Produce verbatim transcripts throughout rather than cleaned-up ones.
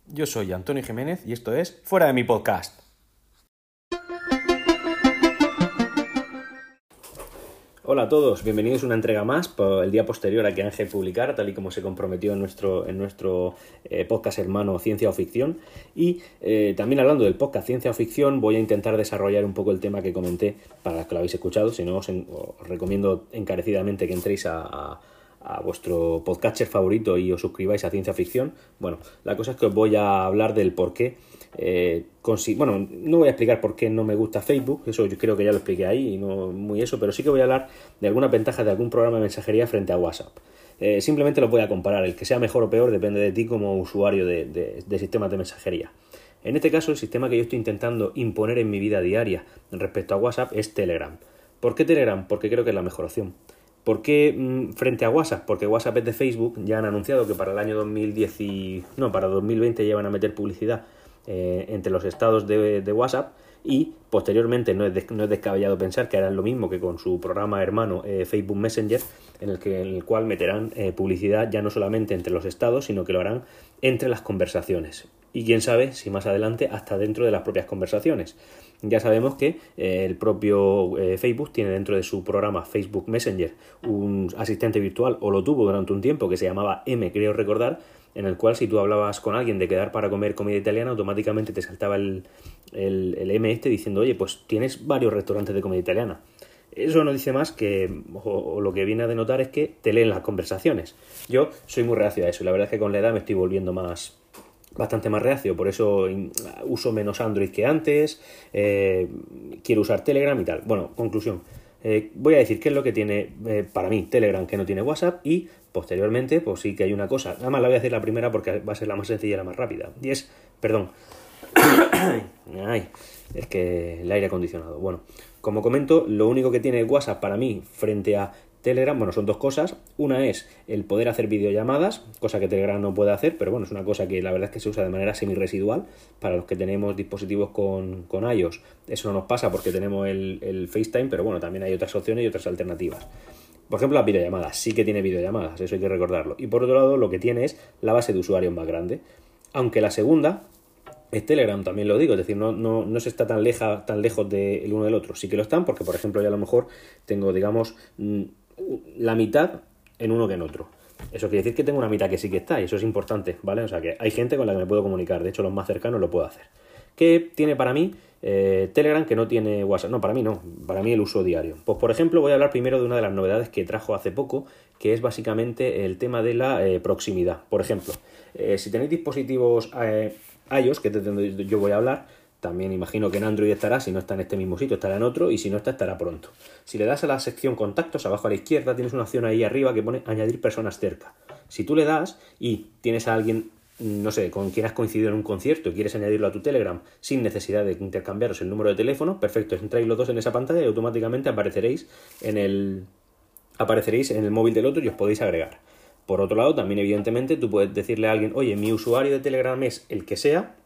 Yo soy Antonio Jiménez y esto es Fuera de mi podcast. Hola a todos, bienvenidos a una entrega más por el día posterior a que Ángel publicara, tal y como se comprometió en nuestro, en nuestro eh, podcast hermano Ciencia o Ficción. Y eh, también hablando del podcast Ciencia o Ficción, voy a intentar desarrollar un poco el tema que comenté para los que lo habéis escuchado. Si no, os, en, os recomiendo encarecidamente que entréis a, a, a vuestro podcatcher favorito y os suscribáis a Ciencia o Ficción. Bueno, la cosa es que os voy a hablar del por qué. Eh, consi- bueno, no voy a explicar por qué no me gusta Facebook, eso yo creo que ya lo expliqué ahí y no muy eso, pero sí que voy a hablar de algunas ventajas de algún programa de mensajería frente a WhatsApp. Eh, simplemente los voy a comparar, el que sea mejor o peor depende de ti como usuario de, de, de sistemas de mensajería. En este caso, el sistema que yo estoy intentando imponer en mi vida diaria respecto a WhatsApp es Telegram. ¿Por qué Telegram? Porque creo que es la mejor opción. ¿Por qué mmm, frente a WhatsApp? Porque WhatsApp es de Facebook, ya han anunciado que para el año dos mil diez, no, para dos mil veinte ya van a meter publicidad Eh, entre los estados de, de WhatsApp, y posteriormente no es, de, no es descabellado pensar que harán lo mismo que con su programa hermano eh, Facebook Messenger, en el, que, en el cual meterán eh, publicidad ya no solamente entre los estados, sino que lo harán entre las conversaciones. Y quién sabe si más adelante hasta dentro de las propias conversaciones. Ya sabemos que eh, el propio eh, Facebook tiene dentro de su programa Facebook Messenger un asistente virtual, o lo tuvo durante un tiempo, que se llamaba M, creo recordar, en el cual si tú hablabas con alguien de quedar para comer comida italiana, automáticamente te saltaba el, el, el M este diciendo, oye, pues tienes varios restaurantes de comida italiana. Eso no dice más que, o, o lo que viene a denotar es que te leen las conversaciones. Yo soy muy reacio a eso, y la verdad es que con la edad me estoy volviendo más... bastante más reacio, por eso uso menos Android que antes, eh, quiero usar Telegram y tal. Bueno, conclusión, eh, voy a decir qué es lo que tiene eh, para mí Telegram que no tiene WhatsApp, y posteriormente pues sí que hay una cosa, nada más la voy a decir la primera porque va a ser la más sencilla y la más rápida, y es, perdón, ay, es que el aire acondicionado. Bueno, como comento, lo único que tiene WhatsApp para mí frente a Telegram, bueno, son dos cosas. Una es el poder hacer videollamadas, cosa que Telegram no puede hacer, pero bueno, es una cosa que la verdad es que se usa de manera semi-residual para los que tenemos dispositivos con, con iOS. Eso no nos pasa porque tenemos el, el FaceTime, pero bueno, también hay otras opciones y otras alternativas. Por ejemplo, las videollamadas, sí que tiene videollamadas, eso hay que recordarlo. Y por otro lado, lo que tiene es la base de usuarios más grande. Aunque la segunda es Telegram, también lo digo, es decir, no, no, no se está tan, leja, tan lejos del uno del otro. Sí que lo están, porque por ejemplo yo a lo mejor tengo, digamos, la mitad en uno que en otro. Eso quiere decir que tengo una mitad que sí que está, y eso es importante, ¿vale? O sea que hay gente con la que me puedo comunicar, de hecho los más cercanos lo puedo hacer. ¿Qué tiene para mí eh, Telegram que no tiene WhatsApp? No, para mí no, para mí el uso diario. Pues por ejemplo voy a hablar primero de una de las novedades que trajo hace poco, que es básicamente el tema de la eh, proximidad. Por ejemplo, eh, si tenéis dispositivos eh, iOS, que es de donde yo voy a hablar, también imagino que en Android estará, si no está en este mismo sitio estará en otro, y si no está estará pronto. Si le das a la sección contactos, abajo a la izquierda tienes una opción ahí arriba que pone añadir personas cerca. Si tú le das y tienes a alguien, no sé, con quien has coincidido en un concierto y quieres añadirlo a tu Telegram sin necesidad de intercambiaros el número de teléfono, perfecto, entráis los dos en esa pantalla y automáticamente apareceréis en el, apareceréis en el móvil del otro y os podéis agregar. Por otro lado, también evidentemente tú puedes decirle a alguien, oye, mi usuario de Telegram es el que sea,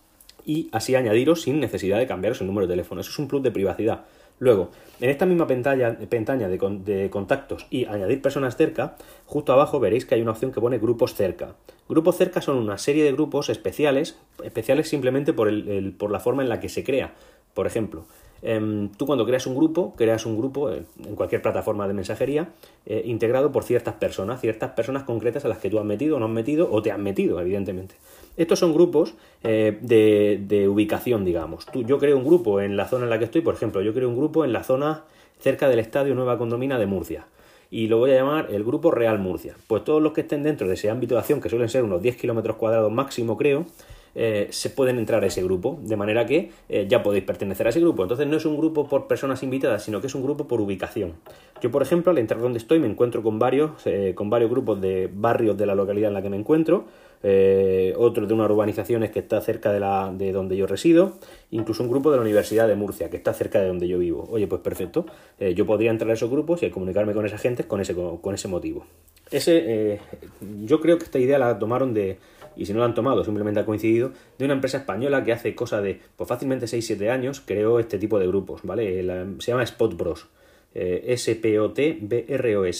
y así añadiros sin necesidad de cambiaros el número de teléfono. Eso es un plus de privacidad. Luego, en esta misma pantalla, pestaña de, con, de contactos y añadir personas cerca, justo abajo veréis que hay una opción que pone grupos cerca. Grupos cerca son una serie de grupos especiales, especiales simplemente por, el, el, por la forma en la que se crea. Por ejemplo, eh, tú cuando creas un grupo, creas un grupo eh, en cualquier plataforma de mensajería eh, integrado por ciertas personas, ciertas personas concretas a las que tú has metido o no has metido o te has metido, evidentemente. Estos son grupos eh, de, de ubicación, digamos. Tú, yo creo un grupo en la zona en la que estoy, por ejemplo, yo creo un grupo en la zona cerca del Estadio Nueva Condomina de Murcia, y lo voy a llamar el Grupo Real Murcia. Pues todos los que estén dentro de ese ámbito de acción, que suelen ser unos diez kilómetros cuadrados máximo, creo, eh, se pueden entrar a ese grupo, de manera que eh, ya podéis pertenecer a ese grupo. Entonces no es un grupo por personas invitadas, sino que es un grupo por ubicación. Yo, por ejemplo, al entrar donde estoy me encuentro con varios, eh, con varios grupos de barrios de la localidad en la que me encuentro, eh, otro de unas urbanizaciones que está cerca de, la, de donde yo resido, incluso un grupo de la Universidad de Murcia que está cerca de donde yo vivo. Oye, pues perfecto, eh, yo podría entrar a esos grupos y comunicarme con esa gente con ese, con, con ese motivo. Ese, eh, yo creo que esta idea la tomaron de, y si no la han tomado, simplemente ha coincidido, de una empresa española que hace cosa de, pues fácilmente seis siete años, creó este tipo de grupos, ¿vale? La, se llama Spotbros, eh, S P O T B R O S.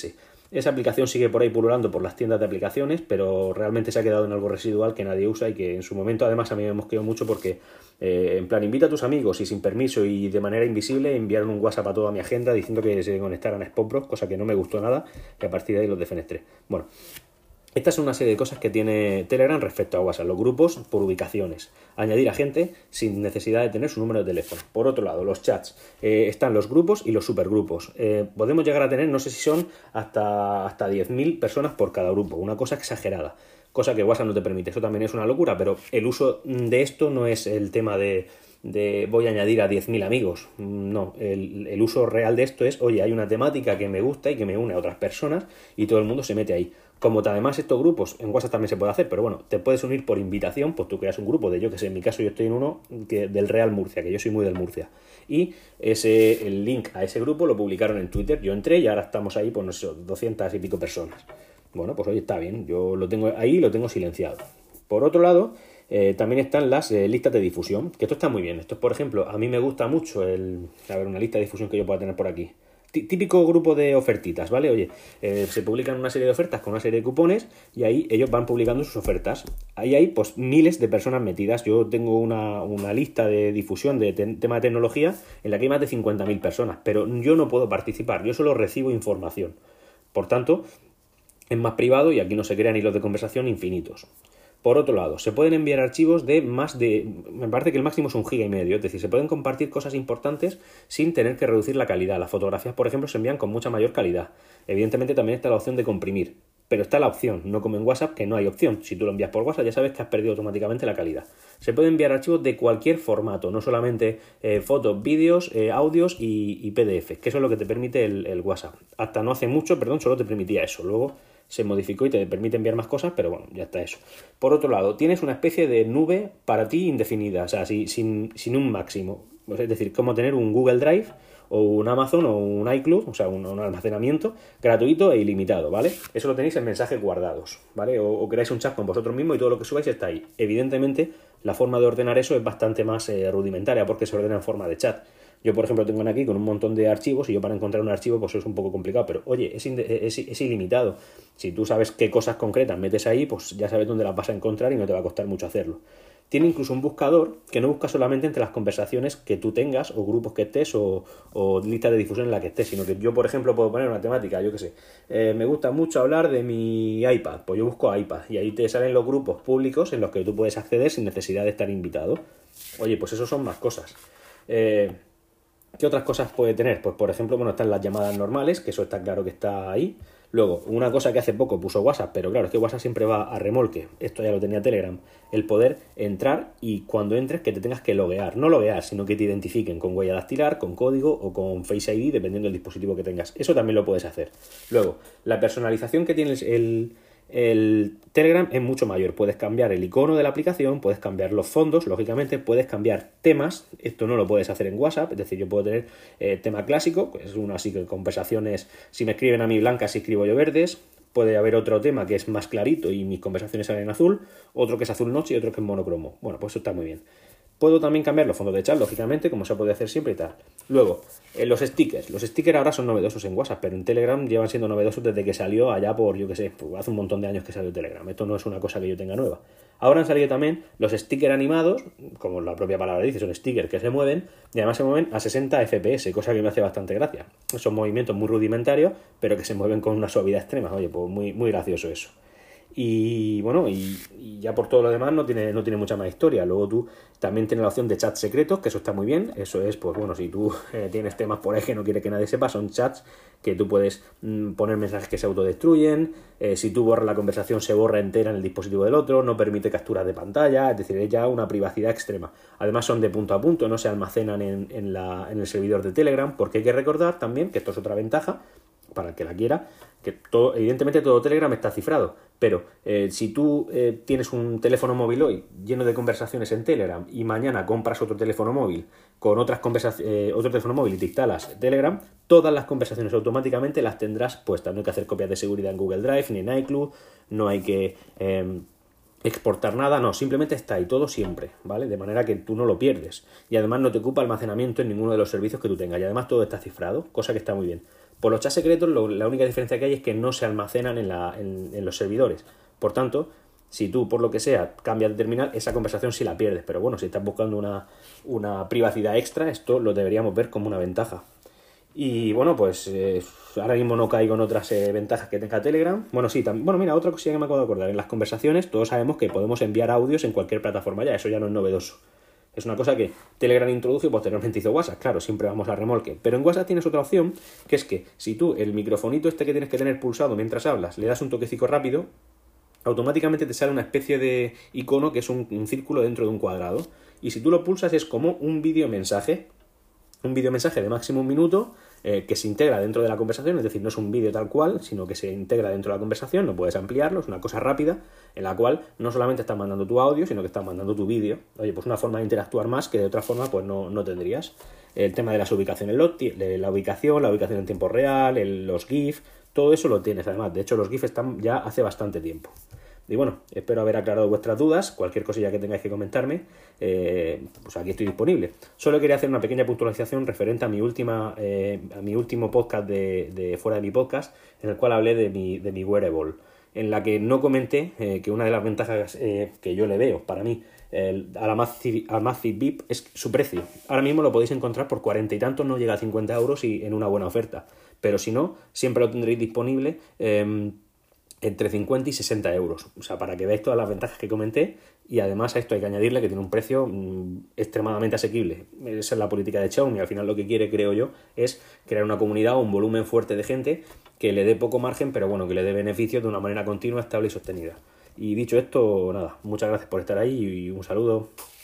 Esa aplicación sigue por ahí pululando por las tiendas de aplicaciones, pero realmente se ha quedado en algo residual que nadie usa y que en su momento además a mí me mosqueó mucho porque eh, en plan invita a tus amigos y sin permiso y de manera invisible enviaron un WhatsApp a toda mi agenda diciendo que se conectaran a SpotPro, cosa que no me gustó nada y a partir de ahí los defenestré. Bueno, estas son una serie de cosas que tiene Telegram respecto a WhatsApp. Los grupos por ubicaciones. Añadir a gente sin necesidad de tener su número de teléfono. Por otro lado, los chats. Eh, están los grupos y los supergrupos. Eh, podemos llegar a tener, no sé si son hasta, hasta diez mil personas por cada grupo. Una cosa exagerada. Cosa que WhatsApp no te permite. Eso también es una locura, pero el uso de esto no es el tema de... de voy a añadir a diez mil amigos. No, el, el uso real de esto es, oye, hay una temática que me gusta y que me une a otras personas y todo el mundo se mete ahí. Como además estos grupos, en WhatsApp también se puede hacer, pero bueno, te puedes unir por invitación, pues tú creas un grupo de, yo que sé, en mi caso yo estoy en uno que, del Real Murcia, que yo soy muy del Murcia, y ese el link a ese grupo lo publicaron en Twitter, yo entré y ahora estamos ahí, pues no sé, doscientas y pico personas. Bueno, pues oye, está bien, yo lo tengo ahí y lo tengo silenciado. Por otro lado, eh, también están las eh, listas de difusión, que esto está muy bien. Esto es, por ejemplo, a mí me gusta mucho el... A ver, una lista de difusión que yo pueda tener por aquí. Típico grupo de ofertitas, ¿vale? Oye, eh, se publican una serie de ofertas con una serie de cupones y ahí ellos van publicando sus ofertas. Ahí hay, pues, miles de personas metidas. Yo tengo una, una lista de difusión de te tema de tecnología en la que hay más de cincuenta mil personas, pero yo no puedo participar, yo solo recibo información. Por tanto, es más privado y aquí no se crean hilos de conversación infinitos. Por otro lado, se pueden enviar archivos de más de... Me parece que el máximo es un giga y medio. Es decir, se pueden compartir cosas importantes sin tener que reducir la calidad. Las fotografías, por ejemplo, se envían con mucha mayor calidad. Evidentemente también está la opción de comprimir. Pero está la opción, no como en WhatsApp, que no hay opción. Si tú lo envías por WhatsApp ya sabes que has perdido automáticamente la calidad. Se pueden enviar archivos de cualquier formato, no solamente eh, fotos, vídeos, eh, audios y, y P D F, que eso es lo que te permite el, el WhatsApp. Hasta no hace mucho, perdón, solo te permitía eso. Luego se modificó y te permite enviar más cosas, pero bueno, ya está eso. Por otro lado, tienes una especie de nube para ti indefinida, o sea, sin, sin, sin un máximo. Es decir, como tener un Google Drive o un Amazon o un iCloud, o sea, un, un almacenamiento gratuito e ilimitado, ¿vale? Eso lo tenéis en mensajes guardados, ¿vale? O, o creáis un chat con vosotros mismos y todo lo que subáis está ahí. Evidentemente, la forma de ordenar eso es bastante más eh, rudimentaria porque se ordena en forma de chat. Yo, por ejemplo, tengo aquí con un montón de archivos y yo para encontrar un archivo pues es un poco complicado, pero oye, es, es, es ilimitado. Si tú sabes qué cosas concretas metes ahí, pues ya sabes dónde las vas a encontrar y no te va a costar mucho hacerlo. Tiene incluso un buscador que no busca solamente entre las conversaciones que tú tengas o grupos que estés o, o listas de difusión en la que estés, sino que yo, por ejemplo, puedo poner una temática, yo qué sé, eh, me gusta mucho hablar de mi iPad, pues yo busco iPad y ahí te salen los grupos públicos en los que tú puedes acceder sin necesidad de estar invitado. Oye, pues eso son más cosas. Eh... ¿Qué otras cosas puede tener? Pues por ejemplo, bueno, están las llamadas normales, que eso está claro que está ahí. Luego, una cosa que hace poco puso WhatsApp, pero claro, es que WhatsApp siempre va a remolque. Esto ya lo tenía Telegram. El poder entrar y cuando entres que te tengas que loguear. No loguear, sino que te identifiquen con huella dactilar, con código o con Face I D, dependiendo del dispositivo que tengas. Eso también lo puedes hacer. Luego, la personalización que tienes el... El Telegram es mucho mayor, puedes cambiar el icono de la aplicación, puedes cambiar los fondos, lógicamente, puedes cambiar temas, esto no lo puedes hacer en WhatsApp, es decir, yo puedo tener eh, tema clásico, que es uno así que conversaciones, si me escriben a mí blancas, si escribo yo verdes, puede haber otro tema que es más clarito y mis conversaciones salen en azul, otro que es azul noche y otro que es monocromo, bueno, pues eso está muy bien. Puedo también cambiar los fondos de chat, lógicamente, como se puede hacer siempre y tal. Luego, eh, los stickers. Los stickers ahora son novedosos en WhatsApp, pero en Telegram llevan siendo novedosos desde que salió allá por, yo qué sé, pues hace un montón de años que salió Telegram. Esto no es una cosa que yo tenga nueva. Ahora han salido también los stickers animados, como la propia palabra dice, son stickers que se mueven, y además se mueven a sesenta F P S, cosa que me hace bastante gracia. Son movimientos muy rudimentarios, pero que se mueven con una suavidad extrema. Oye, pues muy, muy gracioso eso. Y bueno, y, y ya por todo lo demás no tiene, no tiene mucha más historia. Luego tú también tienes la opción de chats secretos, que eso está muy bien. Eso es, pues bueno, si tú eh, tienes temas por ahí que no quiere que nadie sepa, son chats que tú puedes mmm, poner mensajes que se autodestruyen. Eh, si tú borras la conversación, se borra entera en el dispositivo del otro, no permite capturas de pantalla, es decir, es ya una privacidad extrema. Además son de punto a punto, no se almacenan en, en, la, en el servidor de Telegram, porque hay que recordar también, que esto es otra ventaja, para el que la quiera, que todo, evidentemente todo Telegram está cifrado, pero eh, si tú eh, tienes un teléfono móvil hoy lleno de conversaciones en Telegram y mañana compras otro teléfono móvil con otras conversaciones, eh, otro teléfono móvil y te instalas Telegram, todas las conversaciones automáticamente las tendrás puestas. No hay que hacer copias de seguridad en Google Drive ni en iCloud, no hay que eh, exportar nada, no, simplemente está ahí todo siempre, ¿vale? De manera que tú no lo pierdes y además no te ocupa almacenamiento en ninguno de los servicios que tú tengas y además todo está cifrado, cosa que está muy bien. Por los chats secretos, lo, la única diferencia que hay es que no se almacenan en, la, en, en los servidores. Por tanto, si tú, por lo que sea, cambias de terminal, esa conversación sí la pierdes. Pero bueno, si estás buscando una, una privacidad extra, esto lo deberíamos ver como una ventaja. Y bueno, pues eh, ahora mismo no caigo en otras eh, ventajas que tenga Telegram. Bueno, sí, también, bueno, mira, otra cosilla que me acabo de acordar. En las conversaciones todos sabemos que podemos enviar audios en cualquier plataforma ya, eso ya no es novedoso. Es una cosa que Telegram introdujo y posteriormente hizo WhatsApp. Claro, siempre vamos a remolque. Pero en WhatsApp tienes otra opción, que es que si tú el microfonito este que tienes que tener pulsado mientras hablas, le das un toquecito rápido, automáticamente te sale una especie de icono que es un, un círculo dentro de un cuadrado. Y si tú lo pulsas es como un vídeo mensaje. Un vídeo mensaje de máximo un minuto eh, que se integra dentro de la conversación, es decir, no es un vídeo tal cual, sino que se integra dentro de la conversación, no puedes ampliarlo, es una cosa rápida en la cual no solamente estás mandando tu audio, sino que estás mandando tu vídeo. Oye, pues una forma de interactuar más que de otra forma pues no, no tendrías. El tema de las ubicaciones, la ubicación, la ubicación en tiempo real, el, los GIF, todo eso lo tienes además. De hecho, los GIF están ya hace bastante tiempo. Y bueno, espero haber aclarado vuestras dudas. Cualquier cosilla que tengáis que comentarme, eh, pues aquí estoy disponible. Solo quería hacer una pequeña puntualización referente a mi última, eh, a mi último podcast de, de Fuera de mi Podcast, en el cual hablé de mi, de mi wearable, en la que no comenté eh, que una de las ventajas eh, que yo le veo para mí el, a la Amazfit V I P es su precio. Ahora mismo lo podéis encontrar por cuarenta y tantos, no llega a cincuenta euros y en una buena oferta. Pero si no, siempre lo tendréis disponible Eh, entre cincuenta y sesenta euros, o sea, para que veáis todas las ventajas que comenté. Y además a esto hay que añadirle que tiene un precio mmm, extremadamente asequible. Esa es la política de Xiaomi. Al final lo que quiere, creo yo, es crear una comunidad o un volumen fuerte de gente que le dé poco margen, pero bueno, que le dé beneficios de una manera continua, estable y sostenida. Y dicho esto, nada, muchas gracias por estar ahí y un saludo.